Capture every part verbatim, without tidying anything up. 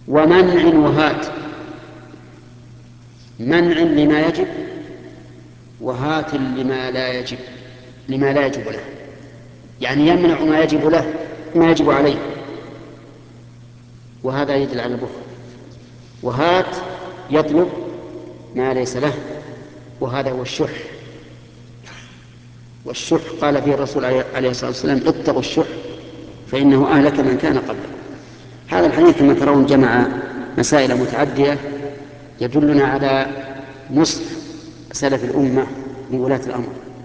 ومنع وهات، منع لما يجب وهات لما لا يجب، لما لا يجب له، يعني يمنع ما يجب له ما يجب عليه، وهذا يدل على البخل. وهات يطلب ما ليس له، وهذا هو الشح. والشح قال فيه الرسول عليه الصلاة والسلام اتقوا الشح فإنه أهلك من كان قبله. هذا الحديث كما ترون جمع مسائل متعدية يدلنا على نصح سلف الأمة لولاة الأمر.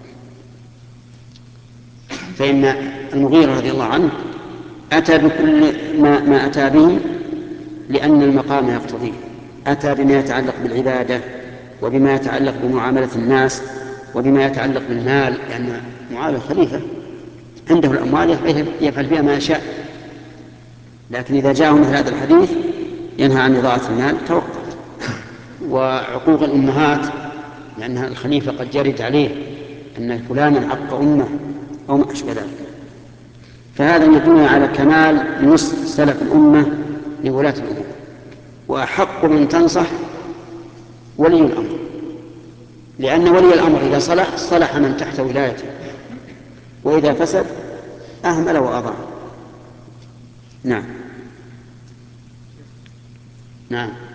فإن المغيرة رضي الله عنه أتى بكل ما, ما أتى به لأن المقام يقتضيه، أتى بما يتعلق بالعبادة وبما يتعلق بمعاملة الناس وبما يتعلق بالمال، لأن معاملة الخليفة عنده الأموال يفعل فيها ما يشاء، لكن إذا جاءه مثل هذا الحديث ينهى عن إضاعة المال توقف. وعقوق الأمهات لأن الخليفة قد يرد عليه أن فلانا عق أمه أو ما أشبه ذلك. فهذا يدل على كمال نصح سلف الأمة لولاة الأمور. وأحق من تنصح ولي الأمر، لأن ولي الأمر إذا صلح صلح من تحت ولايته، وإذا فسد أهمل وأضاع. نعم. نعم.